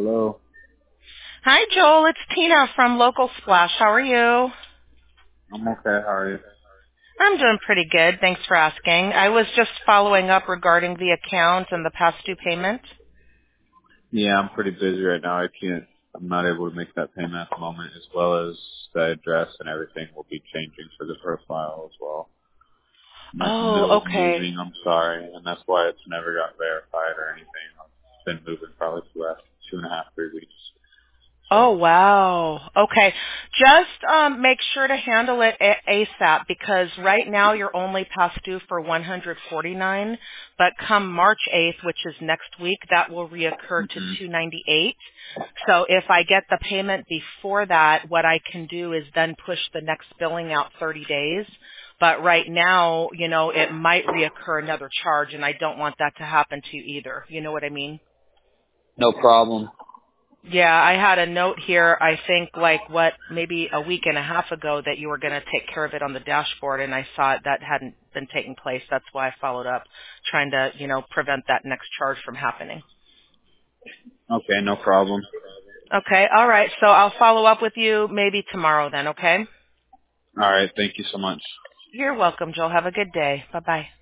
Hello. Hi, Joel. It's Tina from Local Splash. How are you? I'm okay. How are you? I'm doing pretty good. Thanks for asking. I was just following up regarding the account and the past due payment. Yeah, I'm pretty busy right now. I'm not able to make that payment at the moment, as well as the address and everything will be changing for the profile as well. That's in the middle Oh, of okay. moving. I'm sorry, and that's why it's never got verified or anything. I've been moving probably for the last 2.5, 3 weeks. Oh, So, wow. Okay. Just make sure to handle it ASAP because right now you're only past due for 149, but come March 8th, which is next week, that will reoccur to hmm 298. So if I get the payment before that, what I can do is then push the next billing out 30 days. But right now, it might reoccur another charge and I don't want that to happen to you either. You know what I mean? no problem. Yeah, I had a note here, I think maybe a week and a half ago that you were going to take care of it on the dashboard and I saw that hadn't been taking place. That's why I followed up trying to, prevent that next charge from happening. Okay, no problem. Okay, all right. So I'll follow up with you maybe tomorrow then, okay? All right, thank you so much. You're welcome, Joel. Have a good day. Bye-bye.